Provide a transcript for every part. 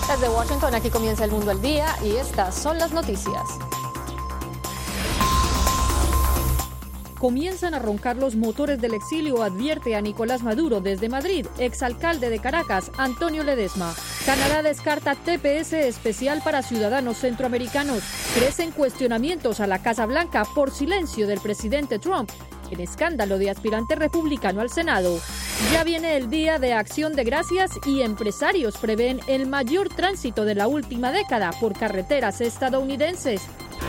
Desde Washington, aquí comienza El Mundo al Día y estas son las noticias. Comienzan a roncar los motores del exilio, advierte a Nicolás Maduro desde Madrid. Exalcalde de Caracas, Antonio Ledesma. Canadá descarta TPS especial para ciudadanos centroamericanos. Crecen cuestionamientos a la Casa Blanca por silencio del presidente Trump en escándalo de aspirante republicano al Senado. Ya viene el Día de Acción de Gracias y empresarios prevén el mayor tránsito de la última década por carreteras estadounidenses.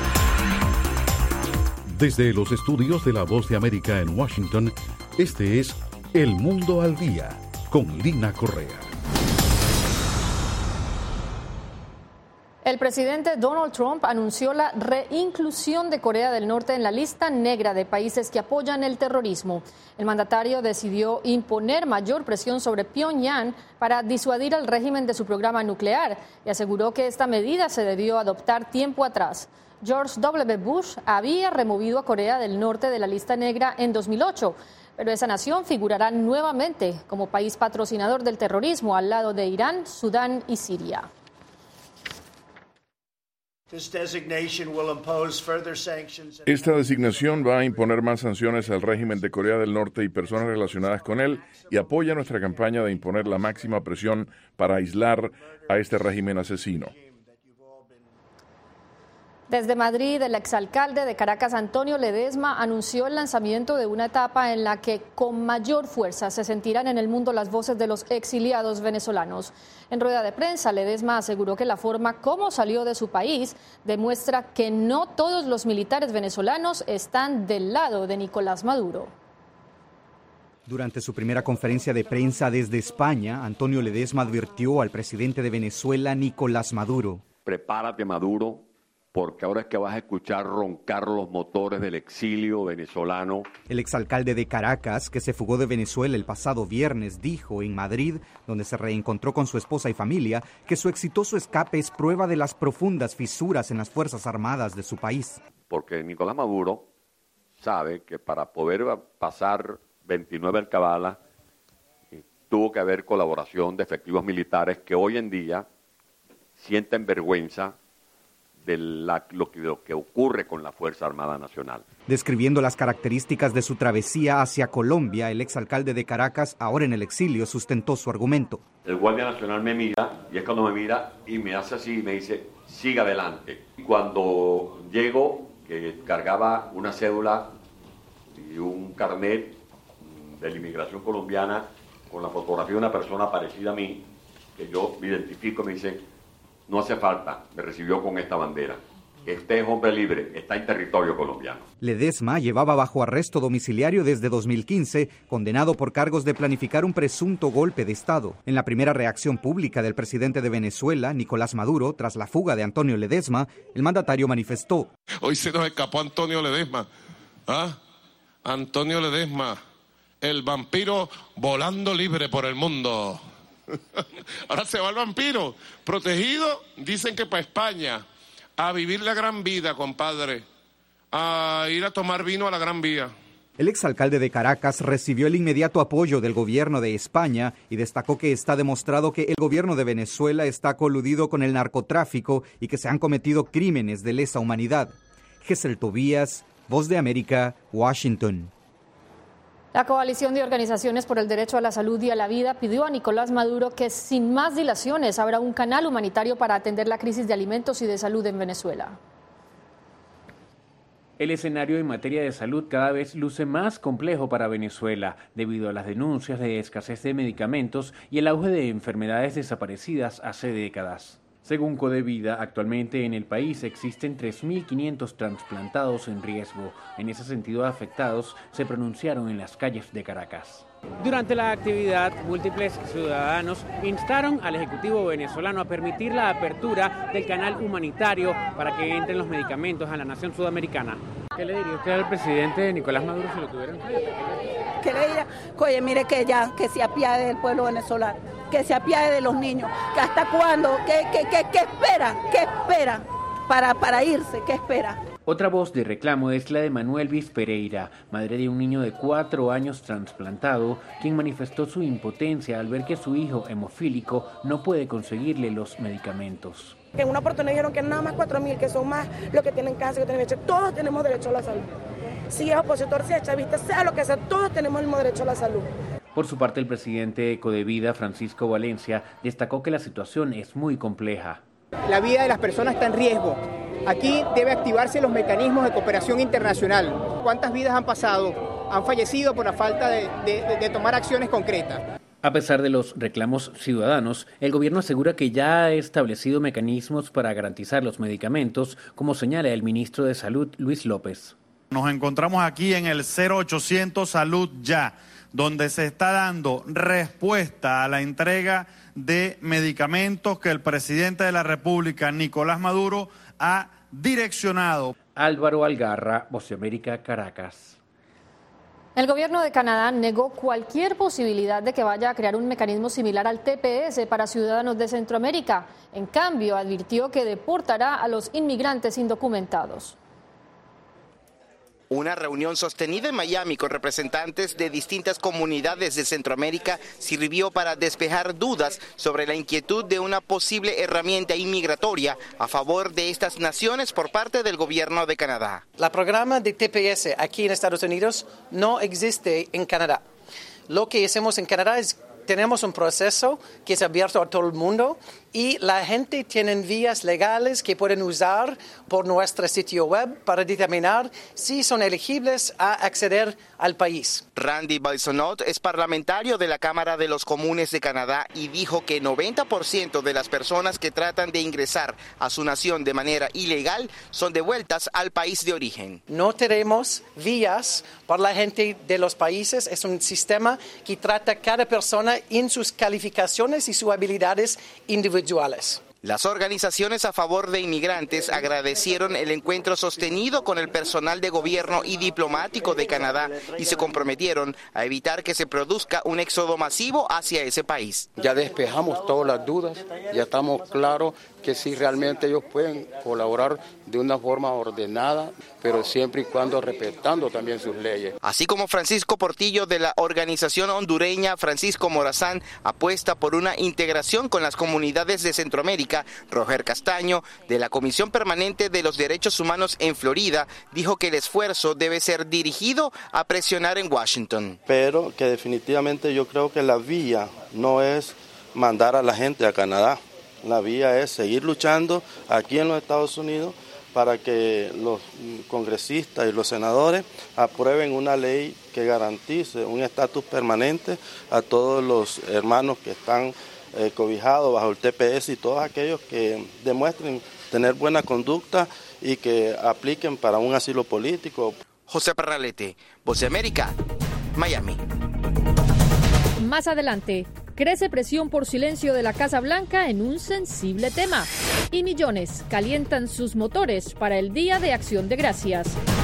Desde los estudios de La Voz de América en Washington, este es El Mundo al Día, con Lina Correa. El presidente Donald Trump anunció la reinclusión de Corea del Norte en la lista negra de países que apoyan el terrorismo. El mandatario decidió imponer mayor presión sobre Pyongyang para disuadir al régimen de su programa nuclear y aseguró que esta medida se debió adoptar tiempo atrás. George W. Bush había removido a Corea del Norte de la lista negra en 2008, pero esa nación figurará nuevamente como país patrocinador del terrorismo al lado de Irán, Sudán y Siria. Esta designación va a imponer más sanciones al régimen de Corea del Norte y personas relacionadas con él y apoya nuestra campaña de imponer la máxima presión para aislar a este régimen asesino. Desde Madrid, el exalcalde de Caracas, Antonio Ledesma, anunció el lanzamiento de una etapa en la que con mayor fuerza se sentirán en el mundo las voces de los exiliados venezolanos. En rueda de prensa, Ledesma aseguró que la forma como salió de su país demuestra que no todos los militares venezolanos están del lado de Nicolás Maduro. Durante su primera conferencia de prensa desde España, Antonio Ledesma advirtió al presidente de Venezuela, Nicolás Maduro. Prepárate, Maduro, porque ahora es que vas a escuchar roncar los motores del exilio venezolano. El exalcalde de Caracas, que se fugó de Venezuela el pasado viernes, dijo en Madrid, donde se reencontró con su esposa y familia, que su exitoso escape es prueba de las profundas fisuras en las Fuerzas Armadas de su país. Porque Nicolás Maduro sabe que para poder pasar 29 alcabalas tuvo que haber colaboración de efectivos militares que hoy en día sienten vergüenza de lo que ocurre con la Fuerza Armada Nacional. Describiendo las características de su travesía hacia Colombia, el exalcalde de Caracas, ahora en el exilio, sustentó su argumento. El Guardia Nacional me mira, y es cuando me mira y me hace así y me dice, siga adelante. Y cuando llego, que cargaba una cédula y un carnet de la inmigración colombiana con la fotografía de una persona parecida a mí, que yo me identifico, me dice, no hace falta, me recibió con esta bandera. Este es hombre libre, está en territorio colombiano. Ledesma llevaba bajo arresto domiciliario desde 2015, condenado por cargos de planificar un presunto golpe de Estado. En la primera reacción pública del presidente de Venezuela, Nicolás Maduro, tras la fuga de Antonio Ledesma, el mandatario manifestó: hoy se nos escapó Antonio Ledesma. Antonio Ledesma, el vampiro volando libre por el mundo. Ahora se va el vampiro, protegido, dicen que para España, a vivir la gran vida, compadre, a ir a tomar vino a la Gran Vía. El exalcalde de Caracas recibió el inmediato apoyo del gobierno de España y destacó que está demostrado que el gobierno de Venezuela está coludido con el narcotráfico y que se han cometido crímenes de lesa humanidad. Gesell Tobías, Voz de América, Washington. La coalición de organizaciones por el derecho a la salud y a la vida pidió a Nicolás Maduro que sin más dilaciones abra un canal humanitario para atender la crisis de alimentos y de salud en Venezuela. El escenario en materia de salud cada vez luce más complejo para Venezuela debido a las denuncias de escasez de medicamentos y el auge de enfermedades desaparecidas hace décadas. Según Codevida, actualmente en el país existen 3.500 trasplantados en riesgo. En ese sentido, afectados se pronunciaron en las calles de Caracas. Durante la actividad, múltiples ciudadanos instaron al Ejecutivo venezolano a permitir la apertura del canal humanitario para que entren los medicamentos a la nación sudamericana. ¿Qué le diría usted al presidente Nicolás Maduro si lo tuvieran? ¿Qué le diría? Oye, mire que se apiade del pueblo venezolano, que se apiade de los niños, que hasta cuándo, ¿qué espera para irse? ¿Qué espera? Otra voz de reclamo es la de Manuel Viz Pereira, madre de un niño de 4 años trasplantado, quien manifestó su impotencia al ver que su hijo hemofílico no puede conseguirle los medicamentos. En una oportunidad dijeron que nada más 4.000, que son más los que tienen cáncer, que tienen VIH. Todos tenemos derecho a la salud. Si es opositor, si es chavista, sea lo que sea, todos tenemos el mismo derecho a la salud. Por su parte, el presidente de Ecodevida, Francisco Valencia, destacó que la situación es muy compleja. La vida de las personas está en riesgo. Aquí debe activarse los mecanismos de cooperación internacional. ¿Cuántas vidas han pasado? Han fallecido por la falta de tomar acciones concretas. A pesar de los reclamos ciudadanos, el gobierno asegura que ya ha establecido mecanismos para garantizar los medicamentos, como señala el ministro de Salud, Luis López. Nos encontramos aquí en el 0800 Salud Ya, donde se está dando respuesta a la entrega de medicamentos que el presidente de la República, Nicolás Maduro, ha direccionado. Álvaro Algarra, Voz de América, Caracas. El gobierno de Canadá negó cualquier posibilidad de que vaya a crear un mecanismo similar al TPS para ciudadanos de Centroamérica. En cambio, advirtió que deportará a los inmigrantes indocumentados. Una reunión sostenida en Miami con representantes de distintas comunidades de Centroamérica sirvió para despejar dudas sobre la inquietud de una posible herramienta inmigratoria a favor de estas naciones por parte del gobierno de Canadá. El programa de TPS aquí en Estados Unidos no existe en Canadá. Lo que hacemos en Canadá es tenemos un proceso que es abierto a todo el mundo y la gente tiene vías legales que pueden usar por nuestro sitio web para determinar si son elegibles a acceder al país. Randy Bisonot es parlamentario de la Cámara de los Comunes de Canadá y dijo que 90% de las personas que tratan de ingresar a su nación de manera ilegal son devueltas al país de origen. No tenemos vías para la gente de los países, es un sistema que trata a cada persona en sus calificaciones y sus habilidades individuales. Las organizaciones a favor de inmigrantes agradecieron el encuentro sostenido con el personal de gobierno y diplomático de Canadá y se comprometieron a evitar que se produzca un éxodo masivo hacia ese país. Ya despejamos todas las dudas, ya estamos claros que sí realmente ellos pueden colaborar de una forma ordenada, pero siempre y cuando respetando también sus leyes. Así como Francisco Portillo de la organización hondureña Francisco Morazán apuesta por una integración con las comunidades de Centroamérica, Roger Castaño, de la Comisión Permanente de los Derechos Humanos en Florida, dijo que el esfuerzo debe ser dirigido a presionar en Washington. Pero que definitivamente yo creo que la vía no es mandar a la gente a Canadá. La vía es seguir luchando aquí en los Estados Unidos para que los congresistas y los senadores aprueben una ley que garantice un estatus permanente a todos los hermanos que están cobijados bajo el TPS y todos aquellos que demuestren tener buena conducta y que apliquen para un asilo político. José Parralete, Voz de América, Miami. Más adelante, crece presión por silencio de la Casa Blanca en un sensible tema. Y millones calientan sus motores para el Día de Acción de Gracias.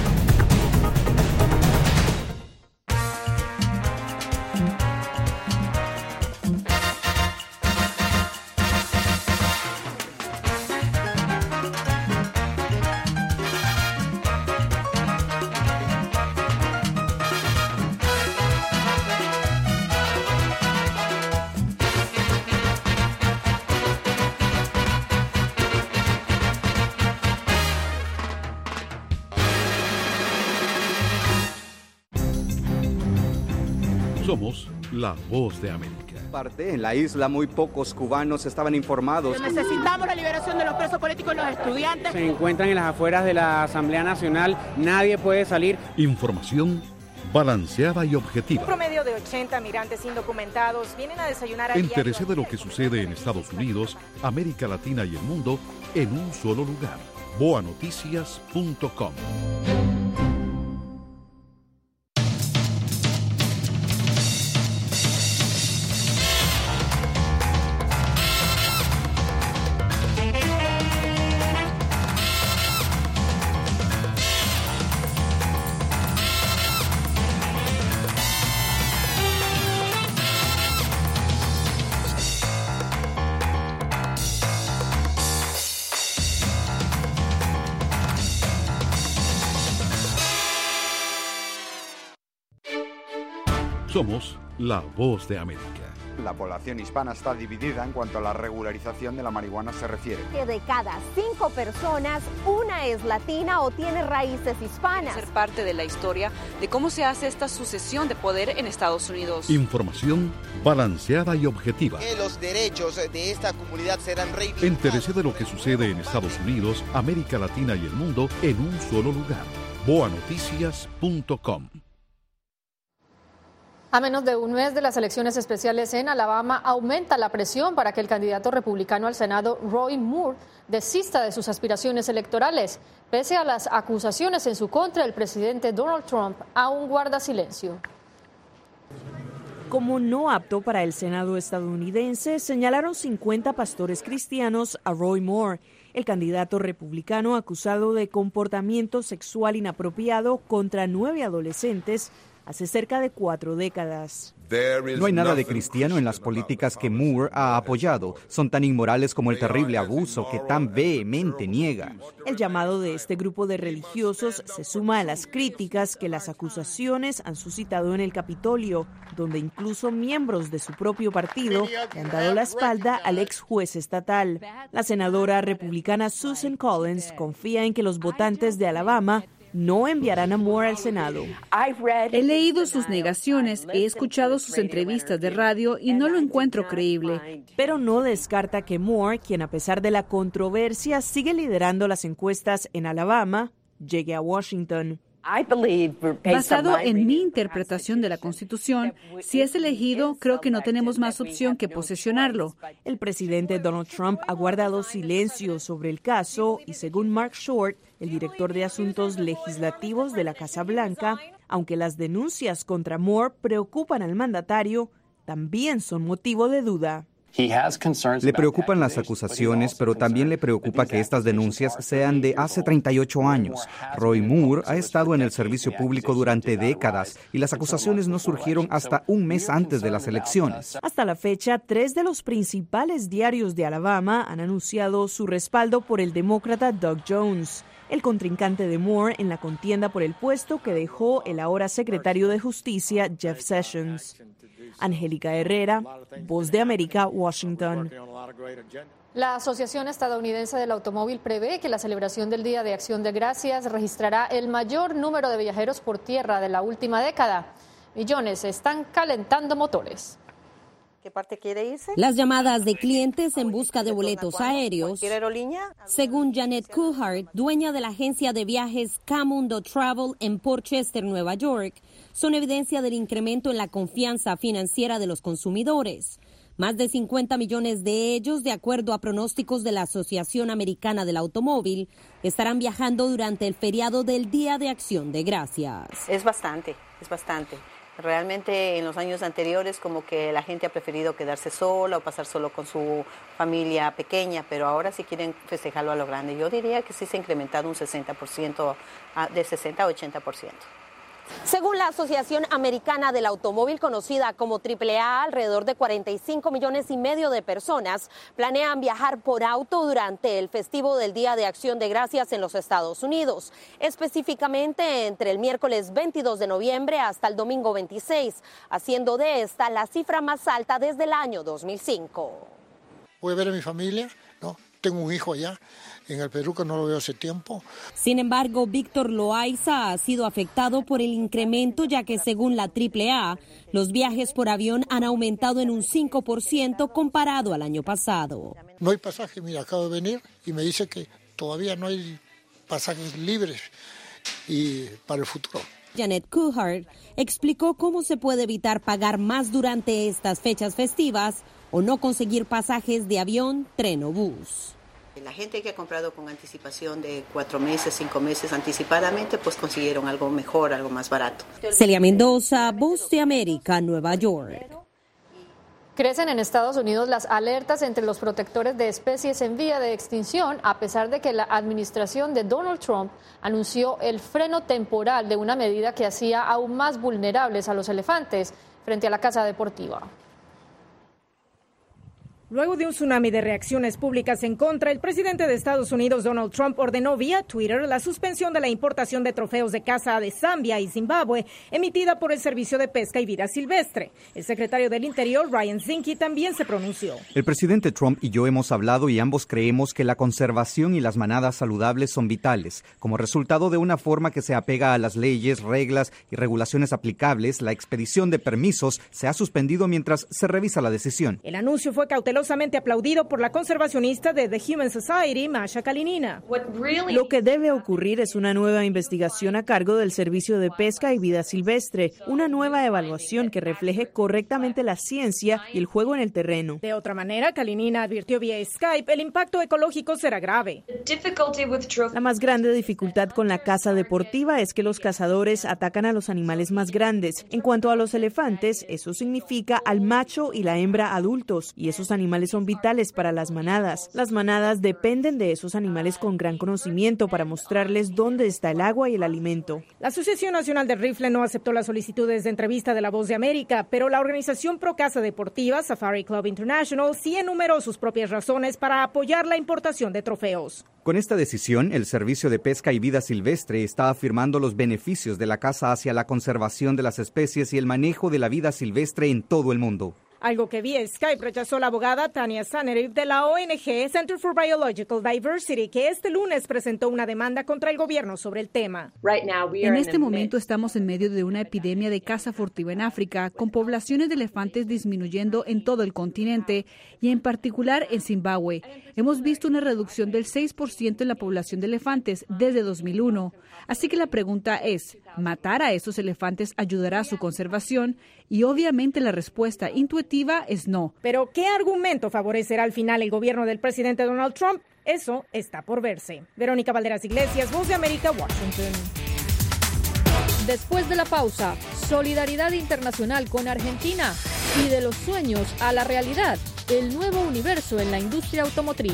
Somos la Voz de América. En la isla muy pocos cubanos estaban informados. Necesitamos la liberación de los presos políticos y los estudiantes. Se encuentran en las afueras de la Asamblea Nacional, nadie puede salir. Información balanceada y objetiva. Un promedio de 80 migrantes indocumentados vienen a desayunar a Entérese de lo que sucede en Estados Unidos, América Latina y el mundo en un solo lugar. boanoticias.com. Somos la voz de América. La población hispana está dividida en cuanto a la regularización de la marihuana se refiere. Que de cada 5 personas, una es latina o tiene raíces hispanas. Ser parte de la historia de cómo se hace esta sucesión de poder en Estados Unidos. Información balanceada y objetiva. Que los derechos de esta comunidad serán reivindicados. Entérese de lo que sucede en Estados Unidos, América Latina y el mundo en un solo lugar. boanoticias.com. A menos de un mes de las elecciones especiales en Alabama, aumenta la presión para que el candidato republicano al Senado, Roy Moore, desista de sus aspiraciones electorales. Pese a las acusaciones en su contra, el presidente Donald Trump aún guarda silencio. Como no apto para el Senado estadounidense, señalaron 50 pastores cristianos a Roy Moore, el candidato republicano acusado de comportamiento sexual inapropiado contra 9 adolescentes hace cerca de 4 décadas. No hay nada de cristiano en las políticas que Moore ha apoyado. Son tan inmorales como el terrible abuso que tan vehemente niega. El llamado de este grupo de religiosos se suma a las críticas que las acusaciones han suscitado en el Capitolio, donde incluso miembros de su propio partido le han dado la espalda al ex juez estatal. La senadora republicana Susan Collins confía en que los votantes de Alabama no enviarán a Moore al Senado. He leído sus negaciones, he escuchado sus entrevistas de radio y no lo encuentro creíble. Pero no descarta que Moore, quien a pesar de la controversia sigue liderando las encuestas en Alabama, llegue a Washington. Basado en mi interpretación de la Constitución, si es elegido, creo que no tenemos más opción que posesionarlo. El presidente Donald Trump ha guardado silencio sobre el caso y, según Mark Short, el director de Asuntos Legislativos de la Casa Blanca, aunque las denuncias contra Moore preocupan al mandatario, también son motivo de duda. Le preocupan las acusaciones, pero también le preocupa que estas denuncias sean de hace 38 años. Roy Moore ha estado en el servicio público durante décadas y las acusaciones no surgieron hasta un mes antes de las elecciones. Hasta la fecha, 3 de los principales diarios de Alabama han anunciado su respaldo por el demócrata Doug Jones, el contrincante de Moore en la contienda por el puesto que dejó el ahora secretario de Justicia Jeff Sessions. Angélica Herrera, Voz de América, Washington. La Asociación Estadounidense del Automóvil prevé que la celebración del Día de Acción de Gracias registrará el mayor número de viajeros por tierra de la última década. Millones están calentando motores. ¿Qué parte quiere irse? Las llamadas de clientes en busca de boletos aéreos. ¿Quiere aerolínea? Según Janet Coulthard, dueña de la agencia de viajes Camundo Travel en Port Chester, Nueva York, son evidencia del incremento en la confianza financiera de los consumidores. Más de 50 millones de ellos, de acuerdo a pronósticos de la Asociación Americana del Automóvil, estarán viajando durante el feriado del Día de Acción de Gracias. Es bastante. Realmente en los años anteriores como que la gente ha preferido quedarse sola o pasar solo con su familia pequeña, pero ahora sí quieren festejarlo a lo grande. Yo diría que sí se ha incrementado un 60%, de 60 a 80%. Según la Asociación Americana del Automóvil, conocida como AAA, alrededor de 45 millones y medio de personas planean viajar por auto durante el festivo del Día de Acción de Gracias en los Estados Unidos, específicamente entre el miércoles 22 de noviembre hasta el domingo 26, haciendo de esta la cifra más alta desde el año 2005. Voy a ver a mi familia, ¿no? Tengo un hijo allá en el Perú que no lo veo hace tiempo. Sin embargo, Víctor Loaiza ha sido afectado por el incremento, ya que según la AAA, los viajes por avión han aumentado en un 5% comparado al año pasado. No hay pasaje, mira, acabo de venir y me dice que todavía no hay pasajes libres y para el futuro. Janet Coulthard explicó cómo se puede evitar pagar más durante estas fechas festivas o no conseguir pasajes de avión, tren o bus. La gente que ha comprado con anticipación de 4 meses, 5 meses anticipadamente, pues consiguieron algo mejor, algo más barato. Celia Mendoza, Voz de América, Nueva York. Crecen en Estados Unidos las alertas entre los protectores de especies en vía de extinción, a pesar de que la administración de Donald Trump anunció el freno temporal de una medida que hacía aún más vulnerables a los elefantes frente a la caza deportiva. Luego de un tsunami de reacciones públicas en contra, el presidente de Estados Unidos, Donald Trump, ordenó vía Twitter la suspensión de la importación de trofeos de caza de Zambia y Zimbabue, emitida por el Servicio de Pesca y Vida Silvestre. El secretario del Interior, Ryan Zinke, también se pronunció. El presidente Trump y yo hemos hablado y ambos creemos que la conservación y las manadas saludables son vitales. Como resultado de una forma que se apega a las leyes, reglas y regulaciones aplicables, la expedición de permisos se ha suspendido mientras se revisa la decisión. El anuncio fue cautelosamente aplaudido por la conservacionista de The Humane Society, Masha Kalinina. Lo que debe ocurrir es una nueva investigación a cargo del Servicio de Pesca y Vida Silvestre, una nueva evaluación que refleje correctamente la ciencia y el juego en el terreno. De otra manera, Kalinina advirtió vía Skype, el impacto ecológico será grave. La más grande dificultad con la caza deportiva es que los cazadores atacan a los animales más grandes. En cuanto a los elefantes, eso significa al macho y la hembra adultos, y esos animales son vitales para las manadas. Las manadas dependen de esos animales con gran conocimiento para mostrarles dónde está el agua y el alimento. La Asociación Nacional del Rifle no aceptó las solicitudes de entrevista de La Voz de América, pero la organización pro caza deportiva, Safari Club International, sí enumeró sus propias razones para apoyar la importación de trofeos. Con esta decisión, el Servicio de Pesca y Vida Silvestre está afirmando los beneficios de la caza hacia la conservación de las especies y el manejo de la vida silvestre en todo el mundo. Algo que vía Skype rechazó la abogada Tania Saneriv de la ONG Center for Biological Diversity, que este lunes presentó una demanda contra el gobierno sobre el tema. En este momento estamos en medio de una epidemia de caza furtiva en África, con poblaciones de elefantes disminuyendo en todo el continente y en particular en Zimbabue. Hemos visto una reducción del 6% en la población de elefantes desde 2001. Así que la pregunta es, ¿matar a esos elefantes ayudará a su conservación? Y obviamente la respuesta intuitiva es no. Pero ¿qué argumento favorecerá al final el gobierno del presidente Donald Trump? Eso está por verse. Verónica Valderas Iglesias, Voz de América, Washington. Después de la pausa, solidaridad internacional con Argentina y de los sueños a la realidad, el nuevo universo en la industria automotriz.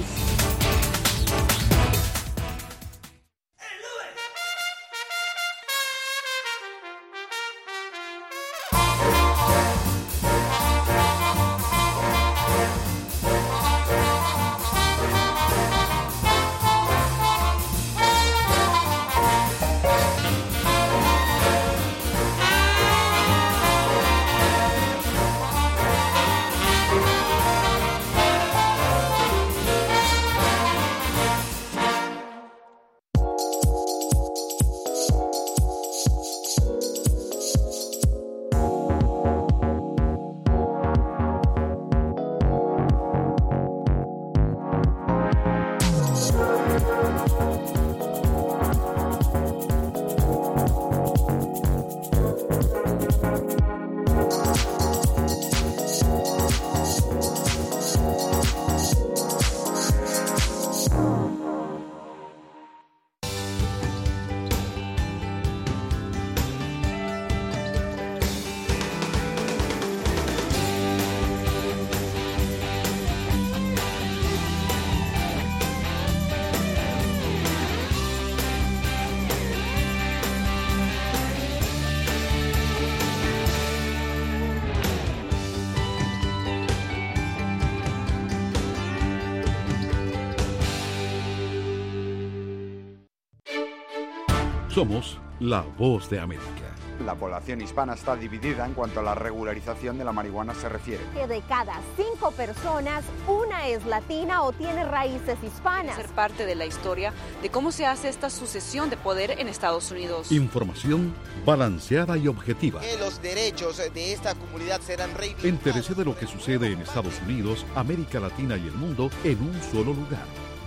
Somos la Voz de América. La población hispana está dividida en cuanto a la regularización de la marihuana se refiere. Que de cada 5 personas, una es latina o tiene raíces hispanas. Ser parte de la historia de cómo se hace esta sucesión de poder en Estados Unidos. Información balanceada y objetiva. Que los derechos de esta comunidad serán reivindicados. Entérese de lo que sucede en Estados Unidos, América Latina y el mundo en un solo lugar.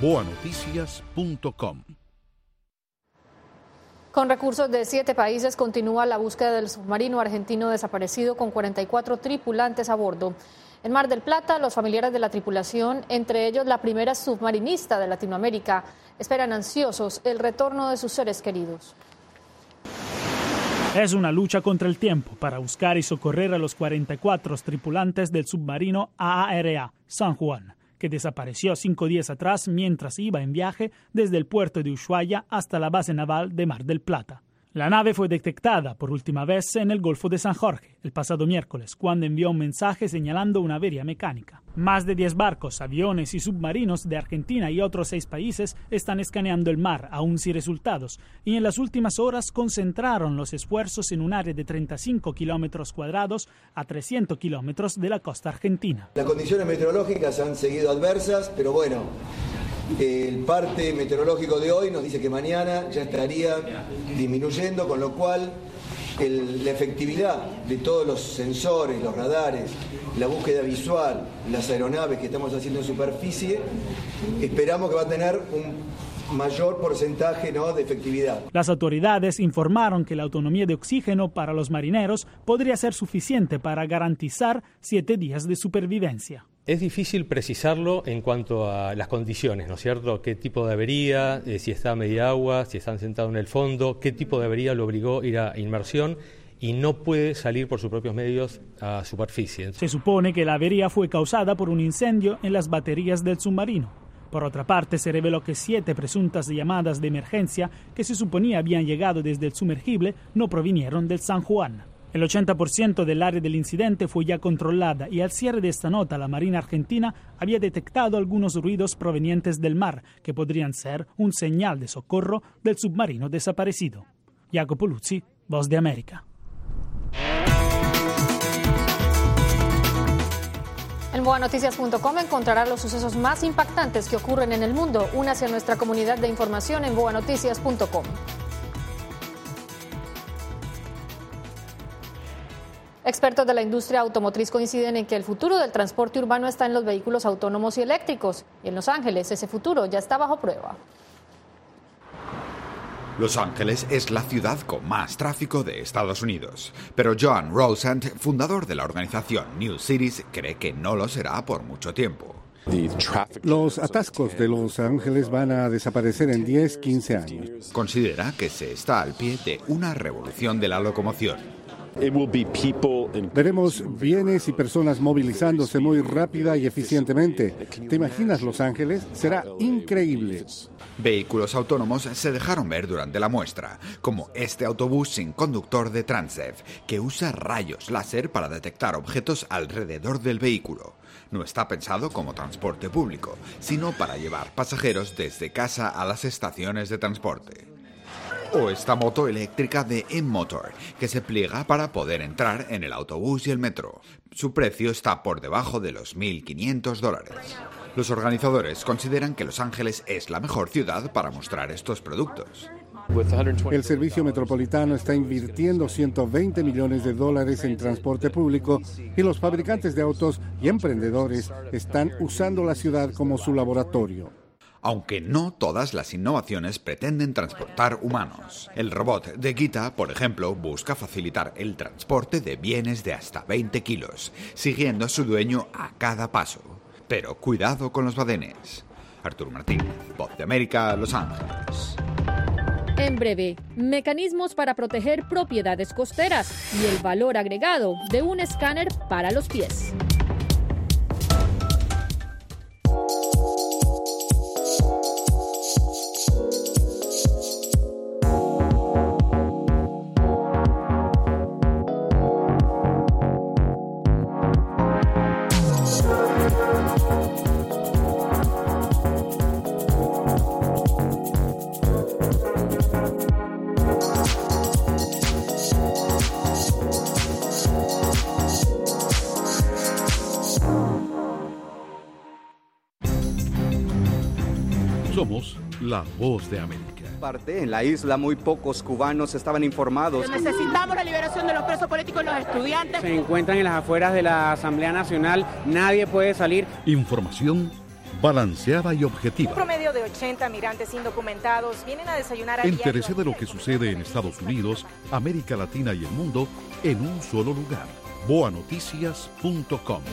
boanoticias.com. Con recursos de 7 países continúa la búsqueda del submarino argentino desaparecido con 44 tripulantes a bordo. En Mar del Plata, los familiares de la tripulación, entre ellos la primera submarinista de Latinoamérica, esperan ansiosos el retorno de sus seres queridos. Es una lucha contra el tiempo para buscar y socorrer a los 44 tripulantes del submarino AARA San Juan, que desapareció 5 días atrás mientras iba en viaje desde el puerto de Ushuaia hasta la base naval de Mar del Plata. La nave fue detectada por última vez en el Golfo de San Jorge el pasado miércoles, cuando envió un mensaje señalando una avería mecánica. Más de 10 barcos, aviones y submarinos de Argentina y otros 6 países están escaneando el mar, aún sin resultados, y en las últimas horas concentraron los esfuerzos en un área de 35 kilómetros cuadrados a 300 kilómetros de la costa argentina. Las condiciones meteorológicas han seguido adversas, pero bueno, el parte meteorológico de hoy nos dice que mañana ya estaría disminuyendo, con lo cual la efectividad de todos los sensores, los radares, la búsqueda visual, las aeronaves que estamos haciendo en superficie, esperamos que va a tener un mayor porcentaje, ¿no?, de efectividad. Las autoridades informaron que la autonomía de oxígeno para los marineros podría ser suficiente para garantizar 7 días de supervivencia. Es difícil precisarlo en cuanto a las condiciones, ¿no es cierto? ¿Qué tipo de avería? Si está a media agua, si están sentados en el fondo, qué tipo de avería lo obligó a ir a inmersión y no puede salir por sus propios medios a superficie. Se supone que la avería fue causada por un incendio en las baterías del submarino. Por otra parte, se reveló que 7 presuntas llamadas de emergencia que se suponía habían llegado desde el sumergible no provinieron del San Juan. El 80% del área del incidente fue ya controlada y al cierre de esta nota la Marina Argentina había detectado algunos ruidos provenientes del mar que podrían ser un señal de socorro del submarino desaparecido. Jacopo Luzzi, Voz de América. En boanoticias.com encontrará los sucesos más impactantes que ocurren en el mundo. Únase a nuestra comunidad de información en boanoticias.com. Expertos de la industria automotriz coinciden en que el futuro del transporte urbano está en los vehículos autónomos y eléctricos. Y en Los Ángeles ese futuro ya está bajo prueba. Los Ángeles es la ciudad con más tráfico de Estados Unidos, pero John Rosand, fundador de la organización New Cities, cree que no lo será por mucho tiempo. Los atascos de Los Ángeles van a desaparecer en 10-15 años. Considera que se está al pie de una revolución de la locomoción. Veremos bienes y personas movilizándose muy rápida y eficientemente. ¿Te imaginas Los Ángeles? Será increíble. Vehículos autónomos se dejaron ver durante la muestra, como este autobús sin conductor de Transdev, que usa rayos láser para detectar objetos alrededor del vehículo. No está pensado como transporte público, sino para llevar pasajeros desde casa a las estaciones de transporte. O esta moto eléctrica de M-Motor, que se pliega para poder entrar en el autobús y el metro. Su precio está por debajo de los $1.500. Los organizadores consideran que Los Ángeles es la mejor ciudad para mostrar estos productos. El servicio metropolitano está invirtiendo $120 millones en transporte público y los fabricantes de autos y emprendedores están usando la ciudad como su laboratorio. Aunque no todas las innovaciones pretenden transportar humanos. El robot de Gita, por ejemplo, busca facilitar el transporte de bienes de hasta 20 kilos, siguiendo a su dueño a cada paso. Pero cuidado con los badenes. Arturo Martínez, Voz de América, Los Ángeles. En breve, mecanismos para proteger propiedades costeras y el valor agregado de un escáner para los pies. Somos la Voz de América. En la isla muy pocos cubanos estaban informados. Necesitamos la liberación de los presos políticos y los estudiantes. Se encuentran en las afueras de la Asamblea Nacional, nadie puede salir. Información balanceada y objetiva. Un promedio de 80 migrantes indocumentados vienen a desayunar a Entérese de lo que sucede en Estados Unidos, América Latina y el mundo en un solo lugar. boanoticias.com.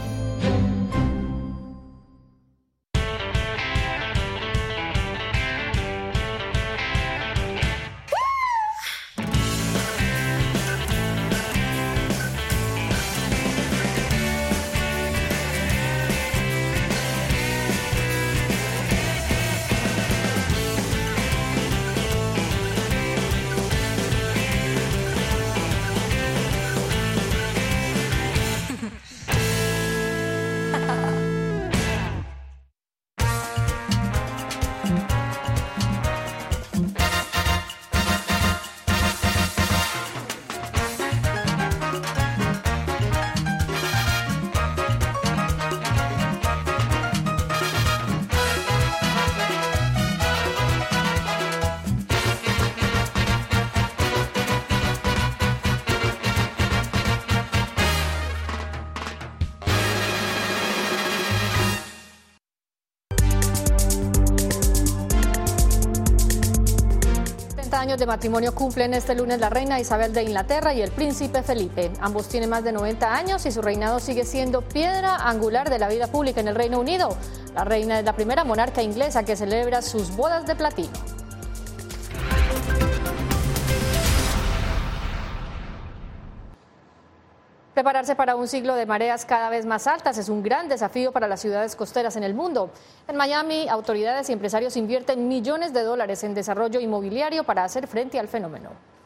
años de matrimonio cumplen este lunes la reina Isabel de Inglaterra y el príncipe Felipe. Ambos tienen más de 90 años y su reinado sigue siendo piedra angular de la vida pública en el Reino Unido. La reina es la primera monarca inglesa que celebra sus bodas de platino. Prepararse para un siglo de mareas cada vez más altas es un gran desafío para las ciudades costeras en el mundo. En Miami, autoridades y empresarios invierten millones de dólares en desarrollo inmobiliario para hacer frente al fenómeno.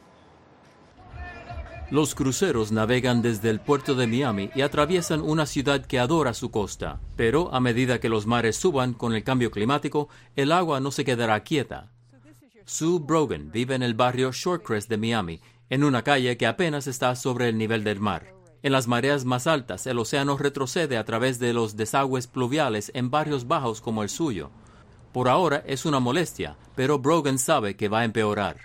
Los cruceros navegan desde el puerto de Miami y atraviesan una ciudad que adora su costa. Pero a medida que los mares suban con el cambio climático, el agua no se quedará quieta. Sue Brogan vive en el barrio Shorecrest de Miami, en una calle que apenas está sobre el nivel del mar. En las mareas más altas, el océano retrocede a través de los desagües pluviales en barrios bajos como el suyo. Por ahora es una molestia, pero Brogan sabe que va a empeorar.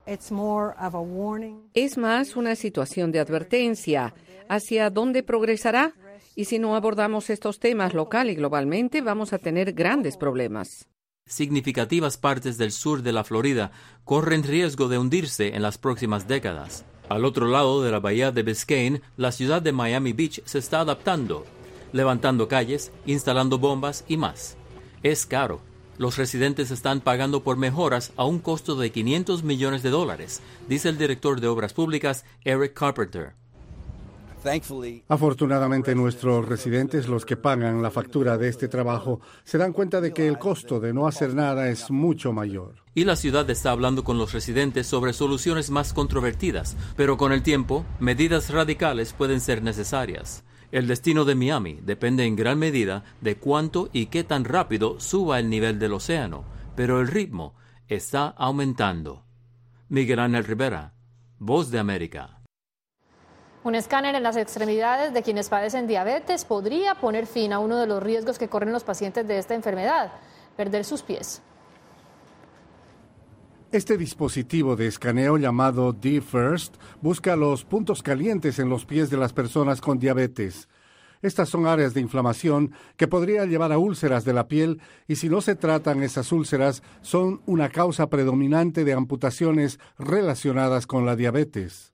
Es más una situación de advertencia hacia dónde progresará, y si no abordamos estos temas local y globalmente, vamos a tener grandes problemas. Significativas partes del sur de la Florida corren riesgo de hundirse en las próximas décadas. Al otro lado de la bahía de Biscayne, la ciudad de Miami Beach se está adaptando, levantando calles, instalando bombas y más. Es caro. Los residentes están pagando por mejoras a un costo de $500 millones, dice el director de Obras Públicas, Eric Carpenter. Afortunadamente, nuestros residentes, los que pagan la factura de este trabajo, se dan cuenta de que el costo de no hacer nada es mucho mayor. Y la ciudad está hablando con los residentes sobre soluciones más controvertidas, pero con el tiempo, medidas radicales pueden ser necesarias. El destino de Miami depende en gran medida de cuánto y qué tan rápido suba el nivel del océano, pero el ritmo está aumentando. Miguel Ángel Rivera, Voz de América. Un escáner en las extremidades de quienes padecen diabetes podría poner fin a uno de los riesgos que corren los pacientes de esta enfermedad, perder sus pies. Este dispositivo de escaneo llamado D-First busca los puntos calientes en los pies de las personas con diabetes. Estas son áreas de inflamación que podría llevar a úlceras de la piel y si no se tratan esas úlceras son una causa predominante de amputaciones relacionadas con la diabetes.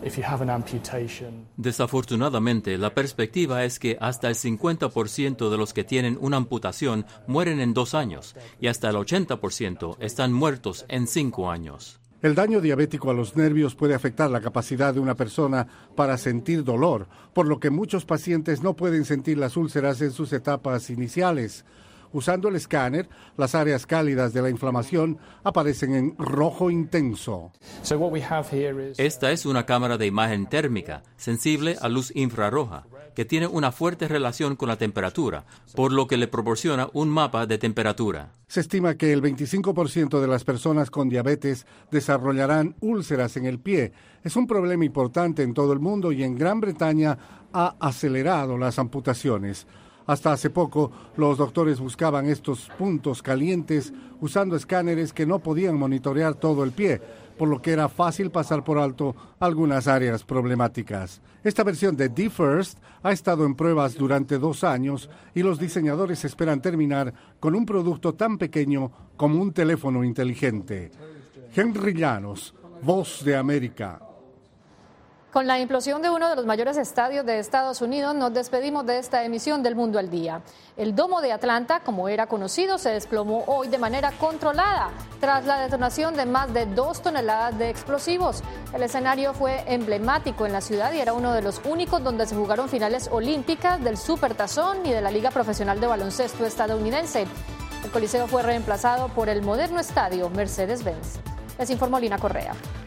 Desafortunadamente, la perspectiva es que hasta el 50% de los que tienen una amputación mueren en 2 años y hasta el 80% están muertos en 5 años. El daño diabético a los nervios puede afectar la capacidad de una persona para sentir dolor, por lo que muchos pacientes no pueden sentir las úlceras en sus etapas iniciales. Usando el escáner, las áreas cálidas de la inflamación aparecen en rojo intenso. Esta es una cámara de imagen térmica, sensible a luz infrarroja, que tiene una fuerte relación con la temperatura, por lo que le proporciona un mapa de temperatura. Se estima que el 25% de las personas con diabetes desarrollarán úlceras en el pie. Es un problema importante en todo el mundo y en Gran Bretaña ha acelerado las amputaciones. Hasta hace poco, los doctores buscaban estos puntos calientes usando escáneres que no podían monitorear todo el pie, por lo que era fácil pasar por alto algunas áreas problemáticas. Esta versión de D-First ha estado en pruebas durante 2 años y los diseñadores esperan terminar con un producto tan pequeño como un teléfono inteligente. Henry Llanos, Voz de América. Con la implosión de uno de los mayores estadios de Estados Unidos, nos despedimos de esta emisión del Mundo al Día. El domo de Atlanta, como era conocido, se desplomó hoy de manera controlada tras la detonación de más de 2 toneladas de explosivos. El escenario fue emblemático en la ciudad y era uno de los únicos donde se jugaron finales olímpicas del Supertazón y de la Liga Profesional de Baloncesto estadounidense. El Coliseo fue reemplazado por el moderno estadio Mercedes-Benz. Les informó Lina Correa.